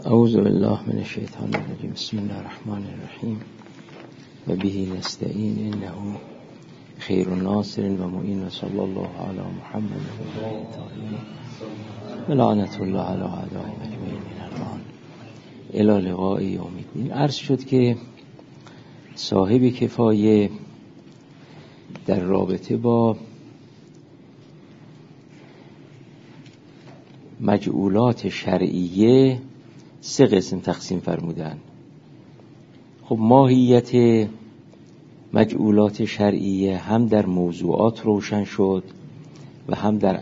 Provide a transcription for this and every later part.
اعوذ بالله من الشیطان الرجیم. بسم الله الرحمن الرحیم و به نستعین انه خیر الناصر و معین و صلی الله علی محمد و آله الطاهرین و لعنت الله علی اعدائهم اجمعین من الان الی لقاء یوم الدین. عرض شد که صاحب کفایه در رابطه با مجعولات شرعیه 3 قسم تقسیم فرمودن. خب ماهیت مجعولات شرعیه هم در موضوعات روشن شد و هم در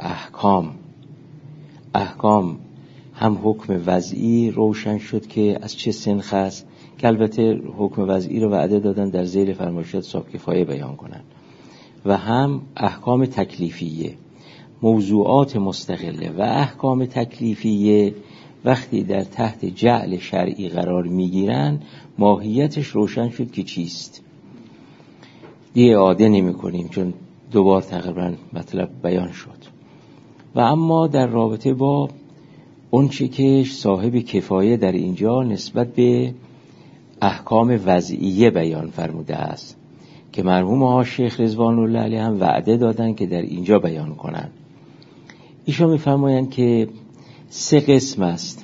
احکام هم حکم وضعی روشن شد که از چه سنخ است، که البته حکم وضعی رو وعده دادن در ذیل فرمایشات صاحب کفایه بیان کنن، و هم احکام تکلیفیه. موضوعات مستقله و احکام تکلیفیه وقتی در تحت جعل شرعی قرار میگیرن ماهیتش روشن شد که چیست. دیگه اعاده نمی کنیم چون 2 بار تقریبا مطلب بیان شد. و اما در رابطه با اون چه که صاحب کفایه در اینجا نسبت به احکام وضعیه بیان فرموده است که مرحوم آقا شیخ رضوان الله علیه هم وعده دادن که در اینجا بیان کنن. ایشون می‌فرمایند که 3 قسم است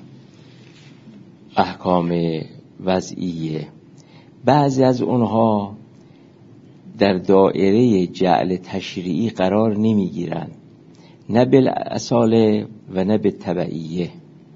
احکام وضعیه. بعضی از اونها در دایره جعل تشریعی قرار نمیگیرن، نه بالاصاله و نه بالتبعیه،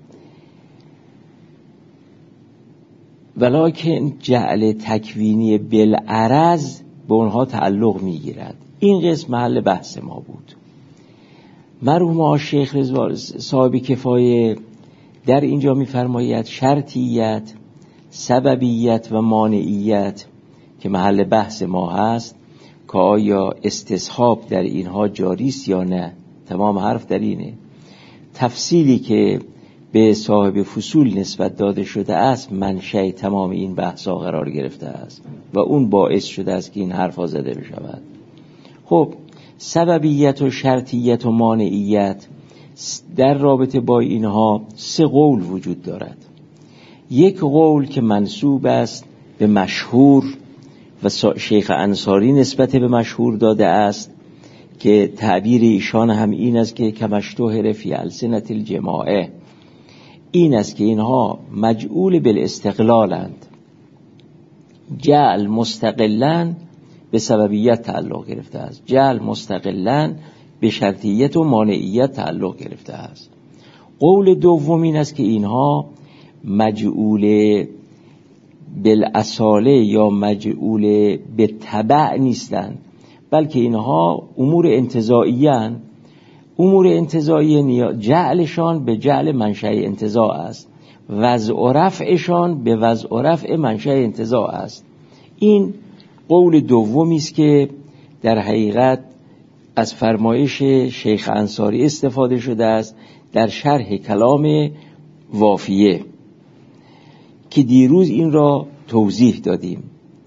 ولکن جعل تکوینی بالعرض به اونها تعلق میگیرد. این قسم محل بحث ما بود. مرحوم آقا شیخ رضوان صاحب کفایه در اینجا می‌فرماید شرطیت، سببیت و مانعیت که محل بحث ما هست که آیا استصحاب در اینها جاری است یا نه. تمام حرف در اینه. تفصیلی که به صاحب فصول نسبت داده شده است منشأ تمام این بحثا قرار گرفته است و اون باعث شده است که این حرفا زده بشود. خب سببیت و شرطیت و مانعیت در رابطه با اینها 3 قول وجود دارد. یک قول که منسوب است به مشهور و شیخ انصاری نسبت به مشهور داده است که تعبیر ایشان هم این است که کمشتهر فی السنة الجماعه، این است که اینها مجعول بالاستقلالند، جعل مستقلن به سببیت تعلق گرفته است، جعل مستقلن به شرطیت و مانعیت تعلق گرفته است. قول دوم این است که اینها مجعول بالاصاله یا مجعول به تبع نیستند، بلکه اینها امور انتزاعیه. امور انتزاعیه جعلشان به جعل منشأ انتزاع است، وضع و رفعشان به وضع و رفع منشأ انتزاع است. این قول دومی است که در حقیقت از فرمایش شیخ انصاری استفاده شده است در شرح کلام وافیه که دیروز این را توضیح دادیم.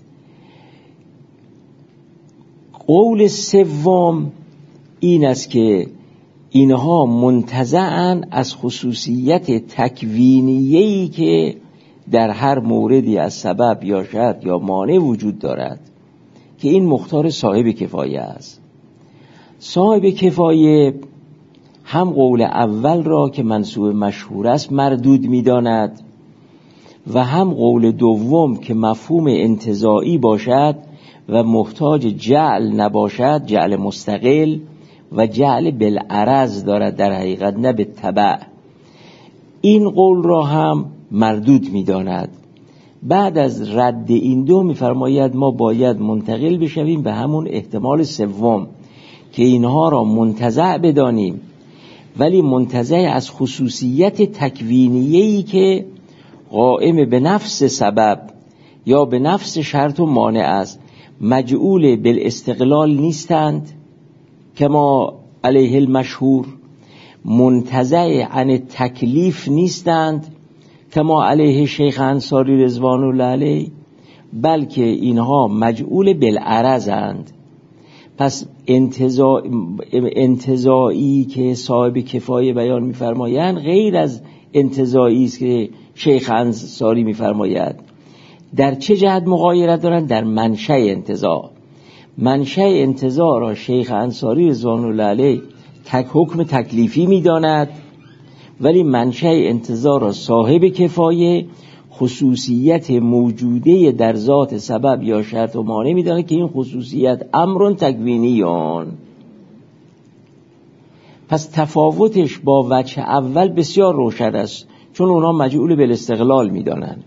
قول سوم این است که اینها منتزعن از خصوصیت تکوینیه‌ای که در هر موردی از سبب یا شرط یا مانع وجود دارد که این مختار صاحب کفایه است. صاحب کفایه هم قول اول را که منسوب مشهور است مردود می‌داند و هم قول دوم که مفهوم انتزاعی باشد و محتاج جعل نباشد، جعل مستقل و جعل بالعرض دارد در حقیقت نه به تبع، این قول را هم مردود می‌داند. بعد از رد این 2 می‌فرماید ما باید منتقل بشویم به همون احتمال سوم که اینها را منتزع بدانیم، ولی منتزع از خصوصیت تکوینیه‌ای که قائم به نفس سبب یا به نفس شرط و مانع است، مجعول بالاستقلال نیستند کما علیه المشهور، منتزع عن تکلیف نیستند کما علیه شیخ انصاری رضوان الله علیه، بلکه اینها مجعول بالعرضند. پس انتزاعی که صاحب کفایه بیان می‌فرمایند غیر از انتزاعی است که شیخ انصاری میفرماید در چه جهت مغایرت دارند؟ در منشأ انتزاع. منشأ انتزاع را شیخ انصاری رضوان الله علیه حکم تکلیفی میداند، ولی منشأ انتزاع را صاحب کفایه خصوصیت موجوده در ذات سبب یا شرط و مانع میداند که این خصوصیت امر تکوینیان. پس تفاوتش با وجه اول بسیار روشن است، چون اونا مجعول بالاستقلال میدانند.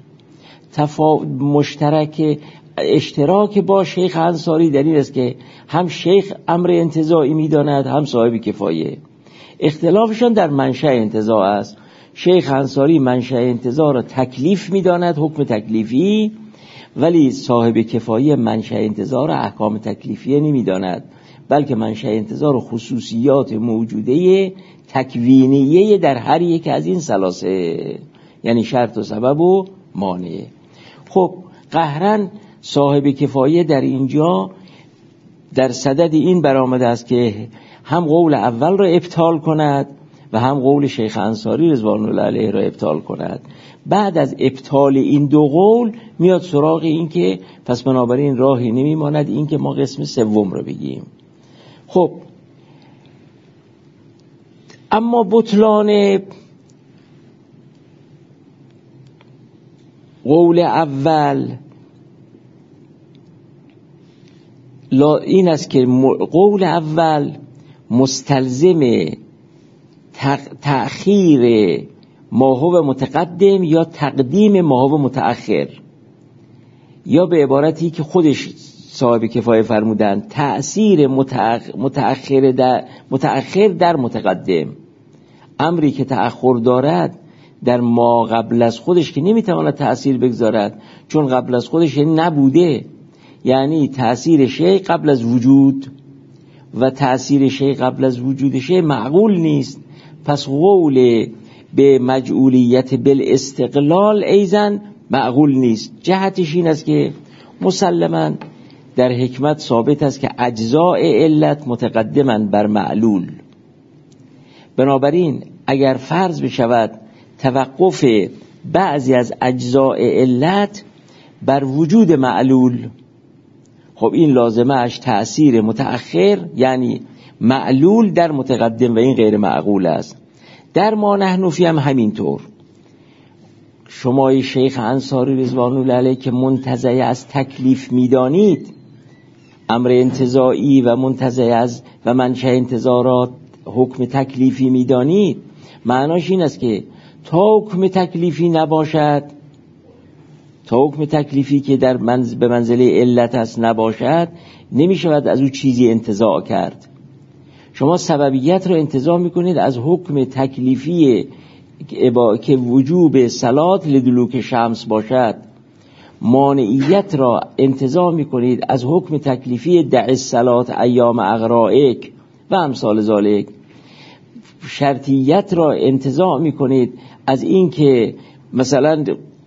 اشتراک با شیخ انصاری در این است که هم شیخ امر انتزاعی میداند، هم صاحب کفایه. اختلافشان در منشأ انتزاع است. شیخ انصاری منشأ انتزاع را تکلیف میداند، حکم تکلیفی، ولی صاحب کفایه منشأ انتزاع را احکام تکلیفی نمیداند، بلکه منشأ انتزاع را خصوصیات موجوده تکوینیه در هر یک از این ثلاثه، یعنی شرط و سبب و مانع. خب قهرن صاحب کفایه در اینجا در صدد این برآمده است که هم قول اول را ابطال کند و هم قول شیخ انصاری رضوان الله علیه را ابطال کند. بعد از ابطال این دو قول میاد سراغ این که پس بنابراین راهی نمیماند این که ما قسم سوم را بگیم. خب اما بطلان قول اول این است که قول اول مستلزم تأخیر ما هو متقدم یا تقدیم ما هو متأخر، یا به عبارتی که خودش صاحب کفایه فرمودند تأثیر متأخر در متقدم. امری که تأخر دارد در ما قبل از خودش که نمیتواند تأثیر بگذارد، چون قبل از خودش نبوده، یعنی تأثیر شیء قبل از وجود و تأثیر شیء قبل از وجود شیء معقول نیست. پس قول به مجعولیت بالاستقلال ایزن معقول نیست. جهتش این است که مسلماً در حکمت ثابت است که اجزاء علت متقدماً بر معلول. بنابراین اگر فرض بشود توقف بعضی از اجزاء علت بر وجود معلول، خب این لازمه اش تأثیر متأخر، یعنی معلول در متقدم، و این غیر معقول است. در ما نحن فی هم همینطور. شما شیخ انصاری رضوان الله علیه که منتزع از تکلیف میدانید، امر انتزاعی و منتزع از و منشأ انتزاعات حکم تکلیفی میدانید، معناش این است که تا حکم تکلیفی نباشد، تا حکم تکلیفی که در به منزله علت است نباشد، نمی شود از او چیزی انتزاع کرد. شما سببیت را انتزاع میکنید از حکم تکلیفی که وجوب صلات لدلوک شمس باشد، مانعیت را انتزاع میکنید از حکم تکلیفی دع الصلات ایام اغرائک و امثال ذالک. شرطیت را انتزاع میکنید از این که مثلا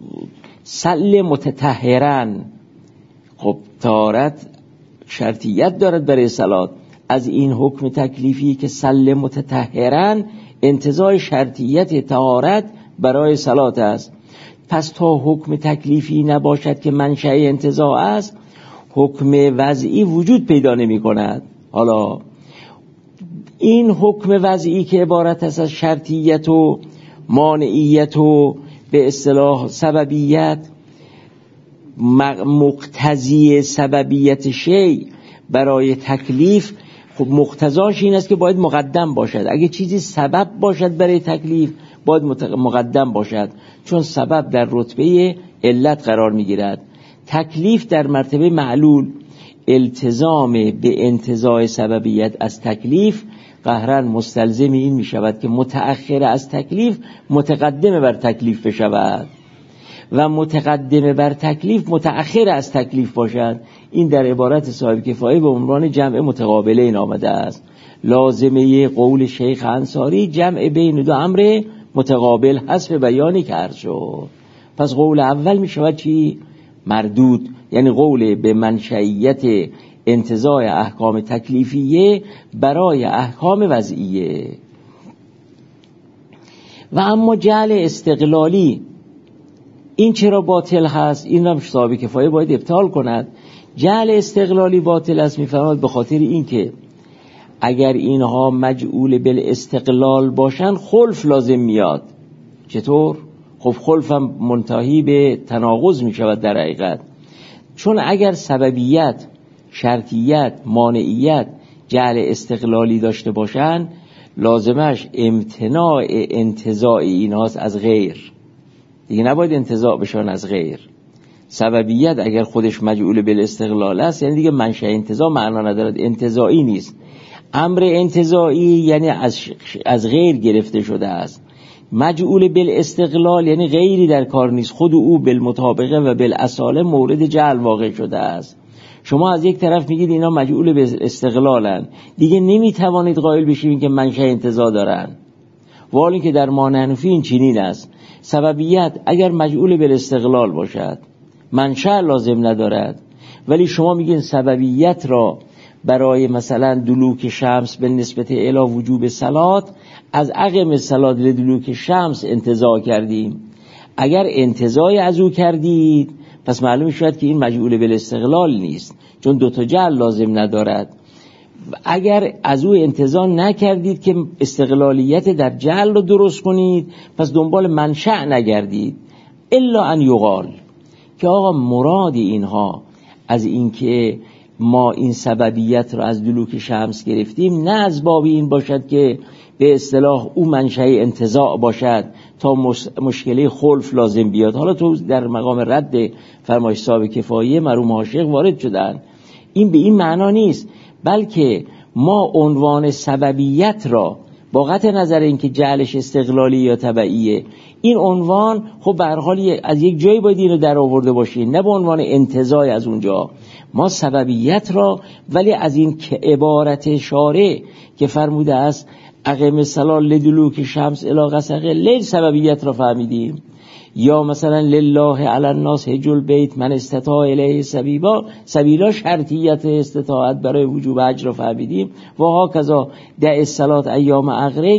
صل متطهرن، خب طهارت شرطیت دارد برای صلات، از این حکم تکلیفی که صل متطهرن انتزاع شرطیت طهارت برای صلات است. پس تا حکم تکلیفی نباشد که منشأ انتزاع است، حکم وضعی وجود پیدا نمی کند. حالا این حکم وضعی که عبارت است از شرطیت و مانعیت و به اصطلاح سببیت، مقتضی سببیت شیء برای تکلیف، خب مقتضاش این است که باید مقدم باشد. اگه چیزی سبب باشد برای تکلیف باید مقدم باشد، چون سبب در رتبه علت قرار میگیرد. تکلیف در مرتبه معلول. التزام به انتزاع سببیت از تکلیف قهرن مستلزم این می شود که متأخر از تکلیف متقدم بر تکلیف بشود و متقدم بر تکلیف متأخر از تکلیف باشد. این در عبارت صاحب کفایه به عنوان جمع متقابلین آمده است. لازمه قول شیخ انصاری جمع بین دو امر متقابل حسب بیانی که عرض شد. پس قول اول می شود چی؟ مردود، یعنی قول به منشئیت انتزاع احکام تکلیفیه برای احکام وضعیه. و اما جعل استقلالی این چرا باطل هست؟ این هم صاحب کفایه باید ابطال کند. جعل استقلالی باطل است میفرماد به خاطر این که اگر اینها مجعول بالاستقلال باشن خلف لازم میاد. چطور؟ خب خلف هم منتهی به تناقض می شود در حقیقت، چون اگر سببیت، شرطیت، مانعیت جعل استقلالی داشته باشن لازمش امتناع انتزاع اینهاست از غیر، دیگه نباید انتزاع بشن از غیر. سببیت اگر خودش مجعول بالاستقلال است یعنی دیگه منشأ انتزاع معنا ندارد، انتزاعی نیست. امر انتزاعی یعنی از غیر گرفته شده است. مجعول بالاستقلال یعنی غیری در کار نیست، خود او بالمطابقه و بالاصاله مورد جعل واقع شده است. شما از یک طرف میگید اینا مجعول بالاستقلالن، دیگه نمیتوانید قائل بشید که منشأ انتزاع دارن، ولی که در مانع حنفی این چنین است. سببیت اگر مجعول بالاستقلال باشد منشأ لازم ندارد، ولی شما میگین سببیت را برای مثلا دلوک شمس به نسبت الی وجوب صلات از عقم صلات لدلوک شمس انتزاع کردیم. اگر انتزاع از او کردید پس معلوم شد که این مجعول بالاستقلال نیست، چون دوتا جعل لازم ندارد. اگر از او انتزاع نکردید که استقلالیت در جعل رو درست کنید پس دنبال منشأ نگردید. الا ان یقال که آقا مرادی اینها از اینکه ما این سببیت رو از دلوک شمس گرفتیم نه از باب این باشد که به اصطلاح او منشأ انتزاع باشد تا مشکلی خلف لازم بیاد. حالا تو در مقام رد فرمایش صاحب کفایه مرحوم عاشق وارد شدن، این به این معنا نیست، بلکه ما عنوان سببیت را با قطع نظر اینکه جعلش استقلالی یا تبعیه، این عنوان خب به هر حال از یک جایی باید اینو در آورده باشین، نه به عنوان انتزاع از اونجا. ما سببیت را ولی از این که عبارت شارع که فرموده است اقم الصلاة لدلوک شمس الی غسق لیل سببیت را فهمیدیم، یا مثلا لله علی الناس حج البیت من استطاع الیه سبیلا شرطیت استطاعت برای وجوب حج را فهمیدیم، و هاکذا دع الصلاة ایام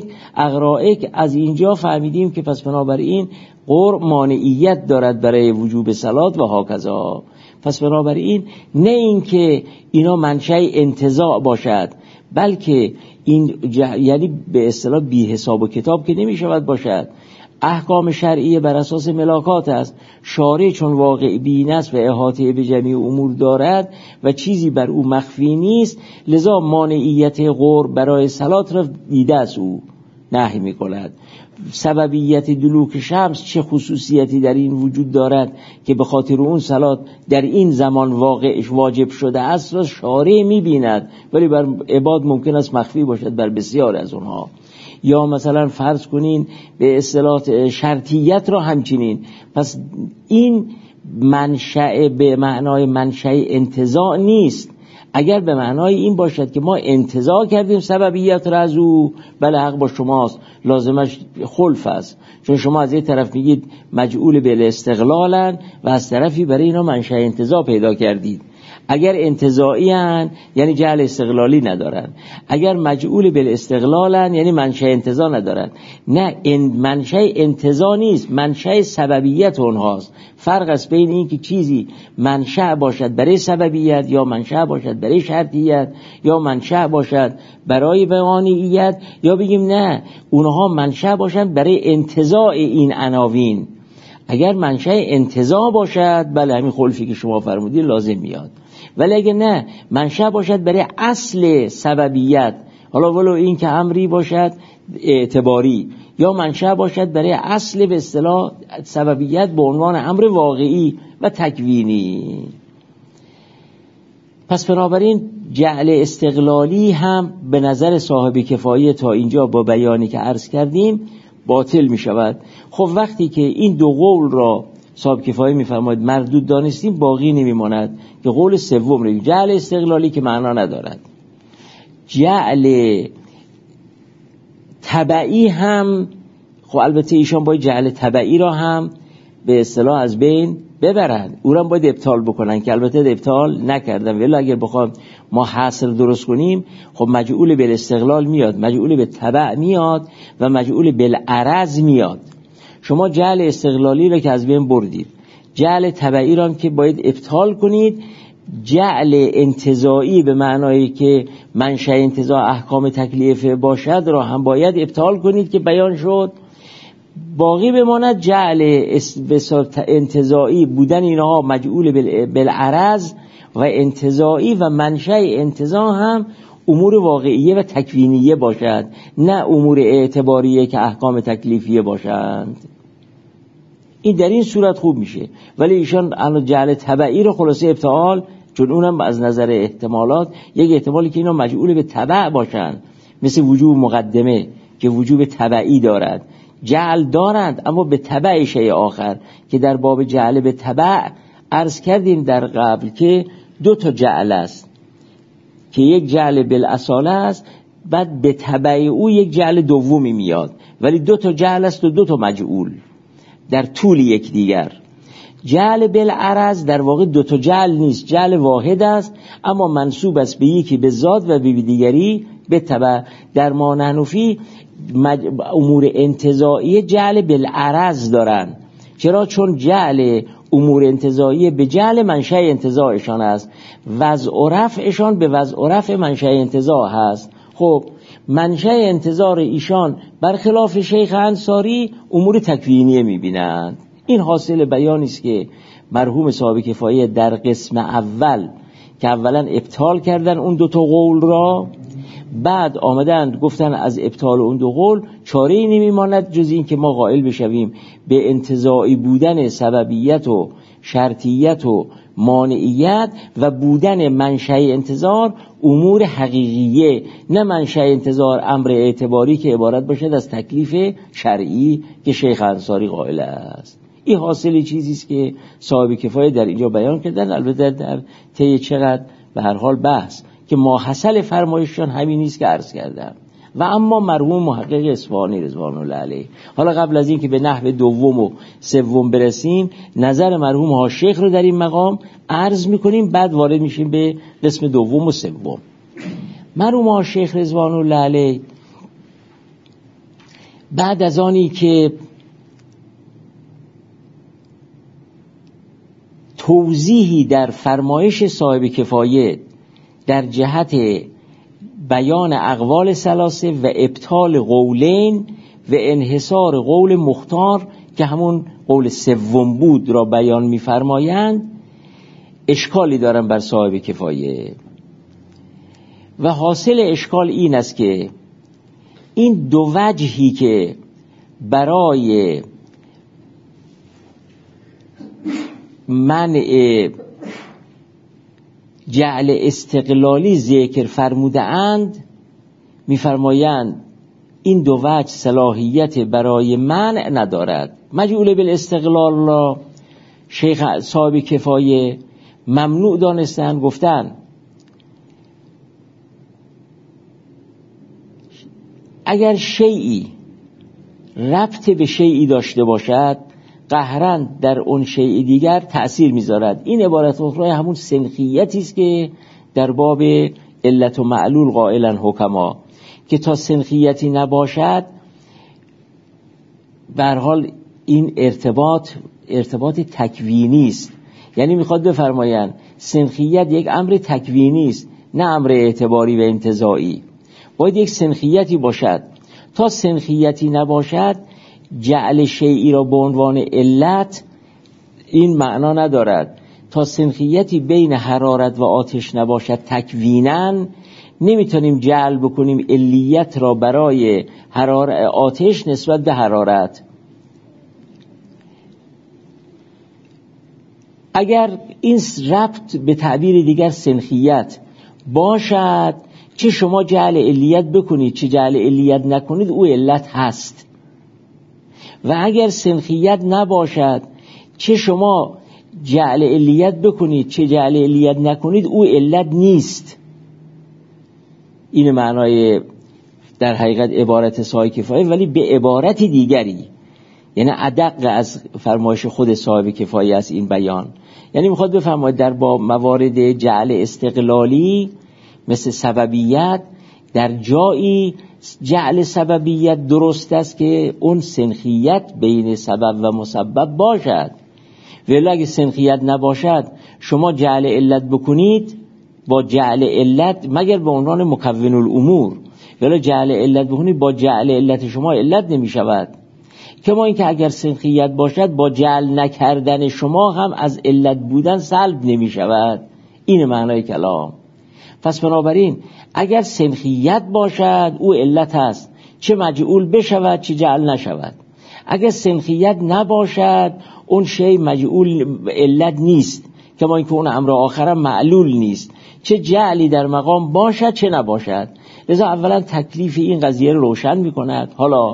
اغرائک از اینجا فهمیدیم که پس بنابراین قرب مانعیت دارد برای وجوب صلات و هاکذا. پس بنابراین نه این که اینا منشأ انتزاع باشد، بلکه این یعنی به اصطلاح بی حساب و کتاب که نمی شود باشد. احکام شرعیه بر اساس ملاکات است. شارع چون واقع بین است و احاطه به جمیع امور دارد و چیزی بر او مخفی نیست، لذا مانعیت قرب برای صلات را دیده است او نهی می کند. سببیت دلوک شمس چه خصوصیتی در این وجود دارد که به خاطر اون صلات در این زمان واقعش واجب شده است را شارع می بیند، ولی بر عباد ممکن است مخفی باشد بر بسیار از اونها. یا مثلا فرض کنین به اصطلاح شرطیت را همچنین. پس این منشأ به معنای منشأ انتزاع نیست. اگر به معنای این باشد که ما انتزاع کردیم سببیت را از او، بله حق با شماست، لازمش خلف است، چون شما از یک طرف میگید مجعول بالاستقلالن و از طرفی برای اینا منشأ انتزاع پیدا کردید. اگر انتزاعی هن یعنی جعل استقلالی ندارن، اگر مجعول بالاستقلالن یعنی منشأ انتزاع ندارن. نه، منشأ انتزاع نیست، منشأ سببیت اونهاست. فرق است بین این که چیزی منشأ باشد برای سببیت یا منشأ باشد برای شرطیت یا منشأ باشد برای مانعیت، یا بگیم نه اونها منشأ باشند برای انتزاع این عناوین. اگر منشأ انتزاع باشد بله همین خلفی که شما فرمودید لازم میاد، ولی اگه نه منشأ باشد برای اصل سببیت، حالا ولو این که امری باشد اعتباری، یا منشأ باشد برای اصل به اصطلاح سببیت به عنوان امر واقعی و تکوینی. پس بنابراین جعل استقلالی هم به نظر صاحب کفایه تا اینجا با بیانی که عرض کردیم باطل می شود. خب وقتی که این دو قول را صاحب کفایه می‌فرماید مردود دانستیم، باقی نمی‌ماند که قول سوم رو، جعل استقلالی که معنا ندارد. جعل تبعی هم خب البته ایشان باید جعل تبعی را هم به اصطلاح از بین ببرن، او را باید ابطال بکنن که البته ابطال نکردن. ولی اگر بخوام ما حاصل درست کنیم خب مجعول بالاستقلال میاد، مجعول به تبع میاد و مجعول بالعرض میاد. شما جعل استقلالی را که از بین بردید، جعل تبعی را که باید ابطال کنید، جعل انتزاعی به معنایی که منشأ انتزاع احکام تکلیفه باشد را هم باید ابطال کنید که بیان شد. باقی بماند جعل انتزاعی بودن اینها مجعول بالعرض و انتزاعی و منشأ انتزاع هم امور واقعیه و تکوینیه باشد، نه امور اعتباریه که احکام تکلیفیه باشند. این در این صورت خوب میشه. ولی ایشان جعل تبعی رو خلاصه ابطال، چون اونم از نظر احتمالات یک احتمالی که اینا مجعول به تبع باشند، مثل وجوب مقدمه که وجوب تبعی دارد، جعل دارند اما به تبع شیء آخر، که در باب جعل به تبع عرض کردیم در قبل که دو تا جعل است، که یک جعل بالاصاله است، بعد به تبع او یک جعل دومی میاد، ولی دو تا جعل است و دو تا مجعول در طول یک دیگر. جعل بالعرض در واقع دو تا جعل نیست، جعل واحد است، اما منسوب است به یکی به ذات و به دیگری به تبع. در ما نحنفی امور انتزاعی جعل بالعرض دارن. چرا؟ چون جعل امور انتزاعی به جعل منشأ انتزاعشان است، وضع و رفعشان به وضع و رفع منشأ انتزاع هست. خب منشأ انتزاع ایشان برخلاف شیخ انصاری امور تکوینیه میبینند. این حاصل بیانی است که مرحوم صاحب کفایه در قسم اول که اولا ابطال کردن اون دو تا قول را، بعد آمدند گفتن از ابطال اون دو قول چاره‌ای نمیماند جز این که ما قائل بشویم به انتزاعی بودن سببیت و شرطیت و مانعیت و بودن منشأ انتظار امور حقیقیه، نه منشأ انتظار امر اعتباری که عبارت باشد از تکلیف شرعی که شیخ انصاری قائل است. این حاصل چیزی است که صاحب کفایه در اینجا بیان کردن. البته در طی چقدر به هر حال بحث که ماحصل فرمایششان همین است که عرض کردم. و اما مرحوم محقق اصفهانی رضوان الله علیه، حالا قبل از این که به نحو دوم و سوم برسیم، نظر مرحوم ها شیخ رو در این مقام عرض میکنیم، بعد وارد میشیم به قسم دوم و سوم. مرحوم ها شیخ رضوان الله علیه بعد از آنی که توضیحی در فرمایش صاحب کفایه در جهت بیان اقوال ثلاثه و ابطال قولین و انحصار قول مختار که همون قول سوم بود را بیان می‌فرمایند، اشکالی دارن بر صاحب کفایه. و حاصل اشکال این است که این دو وجهی که برای منع جعل استقلالی ذکر فرموده اند، می‌فرمایند این دو وجه صلاحیت برای منع ندارد. مجعول بالاستقلال را شیخ صاحب کفایه ممنوع دانستن، گفتن اگر شیئی ربط به شیئی داشته باشد قهراً در اون شیء دیگر تأثیر می‌ذارد. این عبارت اخرى همون سنخیتی است که در باب علت و معلول قائلن حکما، که تا سنخیتی نباشد به هر حال این ارتباط تکوینی است. یعنی میخواد بفرمایند سنخیت یک امر تکوینی است، نه امر اعتباری و انتزاعی. باید یک سنخیتی باشد. تا سنخیتی نباشد جعل شیئی را به عنوان علت این معنا ندارد. تا سنخیتی بین حرارت و آتش نباشد تکویناً نمیتونیم جعل بکنیم علیت را برای آتش نسبت به حرارت. اگر این ربط به تعبیر دیگر سنخیت باشد، چه شما جعل علیت بکنید چه جعل علیت نکنید او علت هست. و اگر سنخیت نباشد، چه شما جعل علیت بکنید چه جعل علیت نکنید او علت نیست. این معنای در حقیقت عبارت صاحب کفایه، ولی به عبارت دیگری، یعنی ادق از فرمایش خود صاحب کفایه است این بیان. یعنی میخواد بفرماید در با موارد جعل استقلالی مثل سببیت در جایی جعل سببیت درست است که اون سنخیت بین سبب و مسبب باشد، ولی اگه سنخیت نباشد شما جعل علت بکنید با جعل علت مگر به عنوان مکون الامور، ولی جعل علت بکنید با جعل علت شما علت نمی شود. کما اینکه اگر سنخیت باشد با جعل نکردن شما هم از علت بودن سلب نمی شود. این معنای کلام. پس بنابراین اگر سنخیت باشد او علت است، چه مجعول بشود چه جعل نشود. اگر سنخیت نباشد اون شی مجعول علت نیست، کما اینکه اون امر آخر معلول نیست، چه جعلی در مقام باشد چه نباشد. لذا اولا تکلیف این قضیه رو روشن می کند. حالا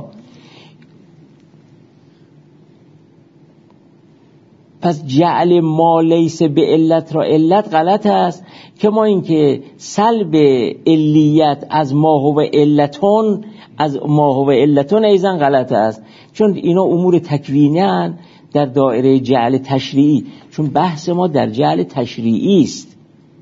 پس جعل ما لیس به علت را علت غلط است، کما اینکه سلب علیت از ما هو علتون از ما هو علتون ایضا غلط است، چون اینا امور تکوینی هستند در دایره جعل تشریعی، چون بحث ما در جعل تشریعی است.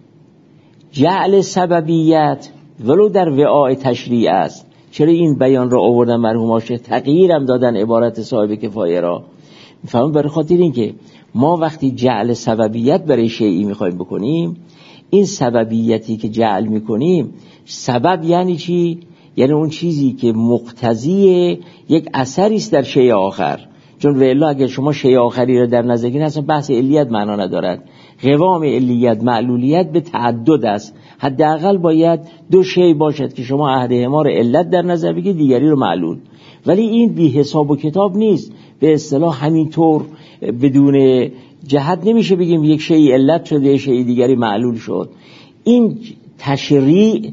جعل سببیت ولو در وعاء تشریع است. چرا این بیان را آوردن مرحوم شیخ، تغییرم دادن عبارت صاحب کفایه را؟ میفهمون برای خاطر این که ما وقتی جعل سببیت برای شیئی میخوایم بکنیم، این سببیتی که جعل میکنیم، سبب یعنی چی؟ یعنی اون چیزی که مقتضی یک اثری است در شیء آخر. چون والا اگر شما شیء آخری را در نظر گیرید اصلا بحث علیت معنا ندارد. قوام علیت معلولیت به تعدد است. حداقل باید دو شیء باشد که شما احدهما را علت در نظر بگیرید، دیگری رو معلول. ولی این بی حساب و کتاب نیست. به اصطلاح همینطور بدون جهت نمیشه بگیم یک شیء علت شد یک شیء دیگری معلول شد. این تشریع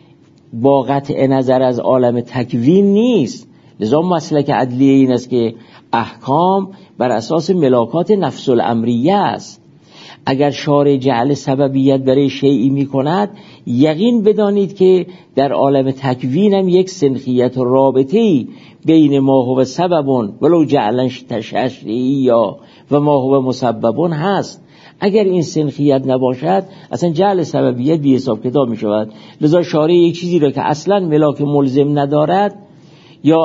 با قطع نظر از عالم تکوین نیست. لذا مسلک عدلیه این است که احکام بر اساس ملاکات نفس الامریه است. اگر شارع جعل سببیت برای شیئی می کند، یقین بدانید که در عالم تکوین هم یک سنخیت و رابطه‌ای بین ما هو سببون ولو جعلن تشریعی یا و ما هو مسببون هست. اگر این سنخیت نباشد اصلا جعل سببیت بی حساب کتاب می شود. لذا شارع یک چیزی را که اصلا ملاک ملزم ندارد یا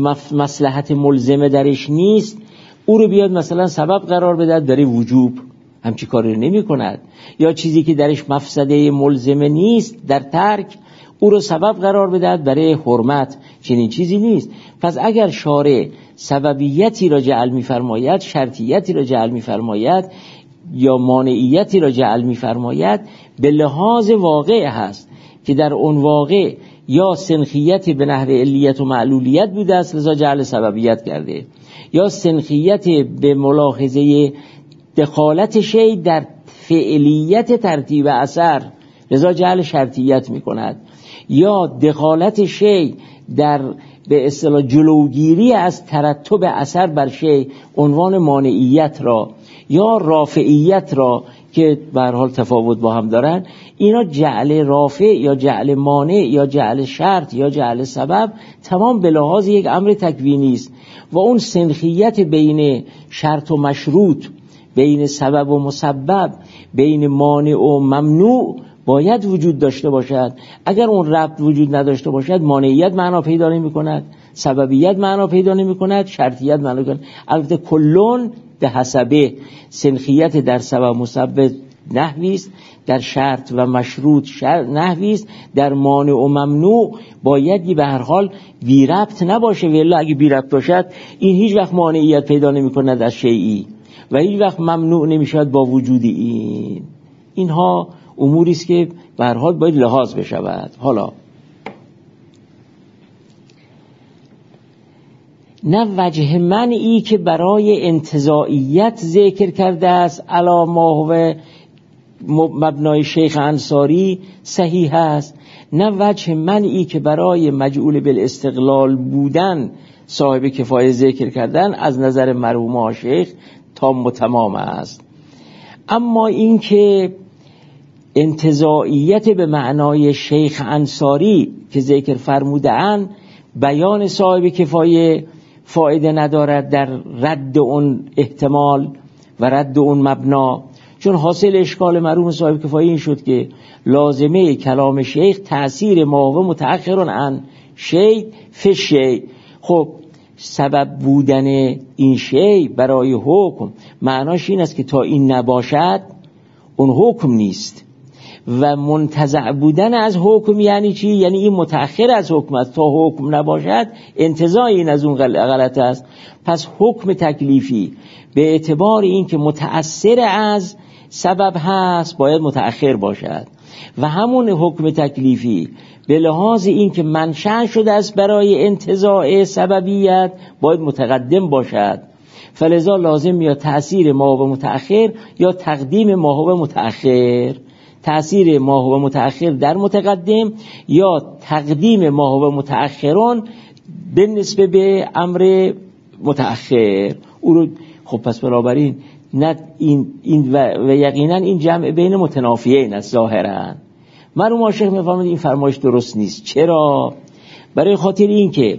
مصلحت ملزمه درش نیست، او رو بیاد مثلا سبب قرار بدهد برای وجوب، همچی کاری نمی کند. یا چیزی که درش مفسده ملزمه نیست در ترک، او رو سبب قرار بدهد برای حرمت، چنین چیزی نیست. پس اگر شارع سببیتی را جعل می فرماید، شرطیتی را جعل می فرماید یا مانعیتی را جعل می فرماید، به لحاظ واقع هست که در اون واقع یا سنخیت به نحو علیت و معلولیت بوده است لذا جعل سببیت کرده، یا سنخیت به ملاحظه دخالت شیء در فعلیت ترتیب اثر لذا جعل شرطیت می کند، یا دخالت شیء در به اصطلاح جلوگیری از ترتب اثر بر شیء عنوان مانعیت را یا رافعیت را که به هر حال تفاوت با هم دارن، اینا جعل رافع یا جعل مانع یا جعل شرط یا جعل سبب تمام به لحاظ یک امر تکوینی است. و اون سنخیت بین شرط و مشروط، بین سبب و مسبب، بین مانع و ممنوع باید وجود داشته باشد. اگر اون ربط وجود نداشته باشد مانعیت معنا پیدا نمی کند، سببیت معنا پیدا نمی کند، شرطیت معنا نمی کند. البته کلون به حسبه، سنخیت در سبب مسبب نحویست، در شرط و مشروط نحویست، در مانع و ممنوع باید به هر حال بی ربط نباشه. ولی اگه بی ربط باشد این هیچ وقت مانعیت پیدا نمی کند از شیئی و هیچ وقت ممنوع نمی شود با وجود اینها اموری است که به هر حال باید لحاظ بشود. حالا نه وجه منعی که برای انتزاعیت ذکر کرده است علی ما هو مبنای شیخ انصاری صحیح است، نه وجه منعی که برای مجعول بالاستقلال بودن صاحب کفایه ذکر کردن از نظر مرحوم شیخ تام و تمام است. اما این که انتزاعیت به معنای شیخ انصاری که ذکر فرموده‌اند بیان صاحب کفایه فایده ندارد در رد اون احتمال و رد اون مبنا، چون حاصل اشکال مرحوم صاحب کفایه این شد که لازمه کلام شیخ تأثیر ما و متأخرون عن شیء فی شیء. خب سبب بودن این شیء برای حکم معناش این است که تا این نباشد اون حکم نیست، و منتزع بودن از حکم یعنی چی؟ یعنی این متأخر از حکم است، تا حکم نباشد انتزاع این از اون غلط است. پس حکم تکلیفی به اعتبار این که متأثر از سبب هست باید متأخر باشد، و همون حکم تکلیفی به لحاظ این که منشأ شده است برای انتزاع سببیت باید متقدم باشد. فلذا لازم یا تأثیر ما و متأخر یا تقدیم ما و متأخر، تأثیر ما و متأخر در متقدم یا تقدیم ما و متأخرون به نسبت به امر متأخر او رو. خب پس بنابراین نه این و یقینا این جمع بین متنافیین است ظاهرا. مرحوم شیخ میفهمید این فرمایش درست نیست. چرا؟ برای خاطر این که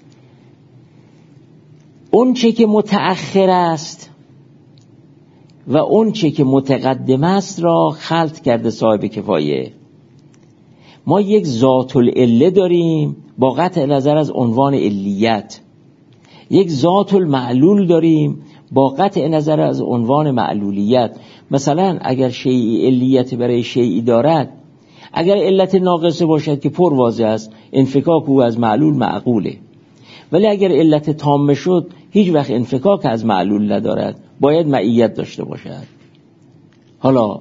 اون چه که متأخر است و اون چه که متقدم است را خلط کرده صاحب کفایه. ما یک ذات العله داریم با قطع نظر از عنوان علیت، یک ذات المعلول داریم با قطع نظر از عنوان معلولیت. مثلا اگر شیئی علیت برای شیئی دارد، اگر علت ناقصه باشد که پر واضح است انفکاک او از معلول معقوله، ولی اگر علت تامه شد هیچ وقت انفکاک از معلول ندارد، باید معیت داشته باشد. حالا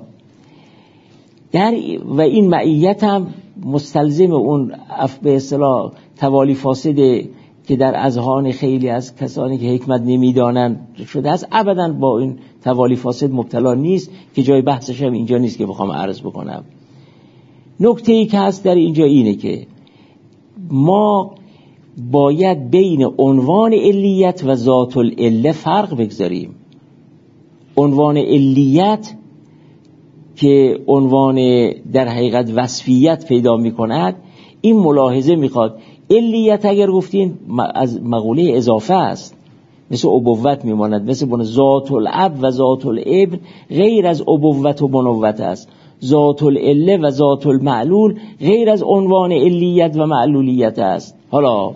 و این معیت هم مستلزم اون به اصطلاح توالی فاسده که در اذهان خیلی از کسانی که حکمت نمیدانند شده است، ابدا با این توالی فاسد مبتلا نیست که جای بحثش هم اینجا نیست که بخوام عرض بکنم. نکته ای که هست در اینجا اینه که ما باید بین عنوان علیت و ذات العله فرق بگذاریم. عنوان علیت که عنوان در حقیقت وصفیت پیدا می کند، این ملاحظه می خواد. علیت اگر گفتین از مقوله اضافه است، مثل ابوت می ماند، مثل ذات الاب و ذات الابن غیر از ابوت و بنوت است. ذات العله و ذات المعلول غیر از عنوان علیت و معلولیت است. حالا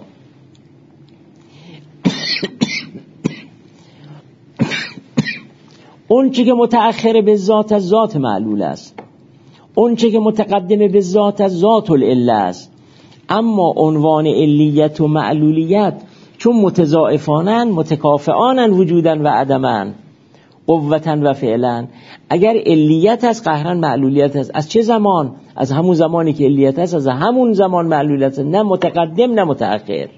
اون چی که متأخر به ذات از ذات معلول است، اون چی که متقدم به ذات از ذات العله است. اما عنوان علیت و معلولیت چون متضاعفانن متکافئانن وجودن و عدمن، قوتن و فعلن. اگر علیت است قهرن معلولیت است. از چه زمان؟ از همون زمانی که علیت است، از همون زمان معلولیت است، نه متقدم نه متأخر.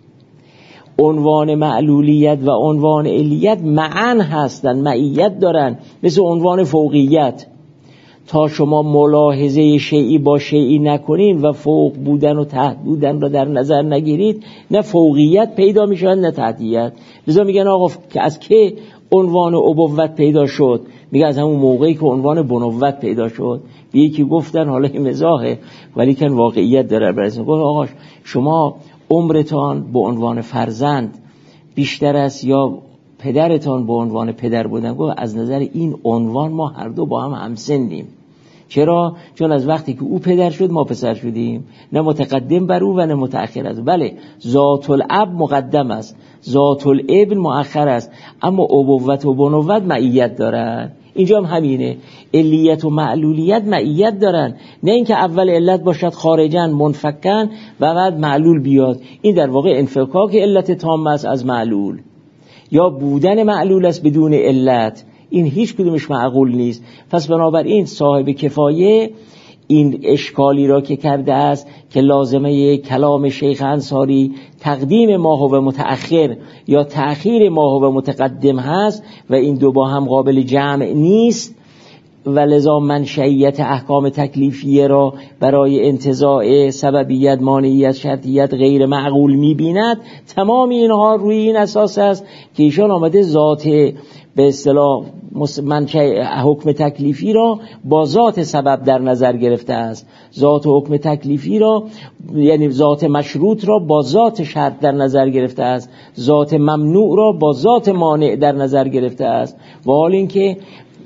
عنوان معلولیت و عنوان علیت معن هستند، معیت دارن، مثل عنوان فوقیت. تا شما ملاحظه شیئی با شیئی نکنین و فوق بودن و تحت بودن را در نظر نگیرید، نه فوقیت پیدا می شود نه تحتیت. لذا میگن آقا که از که عنوان ابوت پیدا شد؟ میگه از همون موقعی که عنوان بنوت پیدا شد. به یکی گفتن حالا این مزاحه ولی کن واقعیت داره. برسن گفت آقا شما عمرتان به عنوان فرزند بیشتر است یا پدرتان به عنوان پدر بودن؟ گفت از نظر این عنوان ما هر دو با هم همسنیم. چرا؟ چون از وقتی که او پدر شد ما پسر شدیم، نه متقدم بر او و نه متأخر است. بله ذات الاب مقدم است، ذات الابن مؤخر است، اما ابوت و بنوت معیت دارن. اینجا هم همینه، علیت و معلولیت معیت دارن، نه اینکه اول علت باشد خارجن منفکن و بعد معلول بیاد. این در واقع انفکاک علت تام است از معلول، یا بودن معلول است بدون علت. این هیچ کدومش معقول نیست. پس بنابراین صاحب کفایه این اشکالی را که کرده است که لازمه کلام شیخ انصاری تقدیم ما هو متأخر یا تأخیر ما هو متقدم هست و این دو با هم قابل جمع نیست، و لذا منشئیت احکام تکلیفیه را برای انتزاع سببیت، مانعیت، شرطیت غیر معقول می‌بیند. تمام اینها روی این اساس است که ایشان آمده ذات به اصطلاح منشأ حکم تکلیفی را با ذات سبب در نظر گرفته است، ذات حکم تکلیفی را یعنی ذات مشروط را با ذات شرط در نظر گرفته است، ذات ممنوع را با ذات مانع در نظر گرفته است. و حال اینکه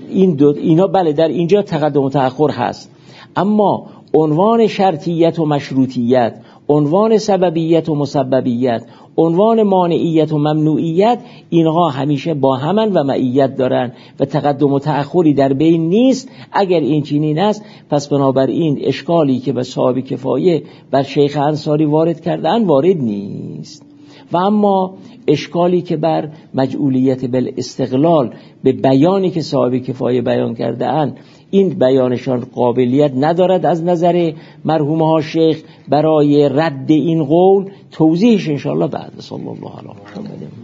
اینا بله در اینجا تقدم و تأخر هست، اما عنوان شرطیت و مشروطیت، عنوان سببیت و مسببیت، عنوان مانعیت و ممنوعیت، اینها همیشه با همن و معیت دارن و تقدم و تأخری در بین نیست. اگر این چنین است پس بنابراین اشکالی که به صاحب کفایه بر شیخ انصاری وارد کردن وارد نیست. و اما اشکالی که بر مجعولیت بالاستقلال به بیانی که صاحب کفایه بیان کرده اند، این بیانشان قابلیت ندارد از نظر مرحوم ها شیخ برای رد این قول. توضیحش انشاءالله بعد. صلی الله علیه و سلم.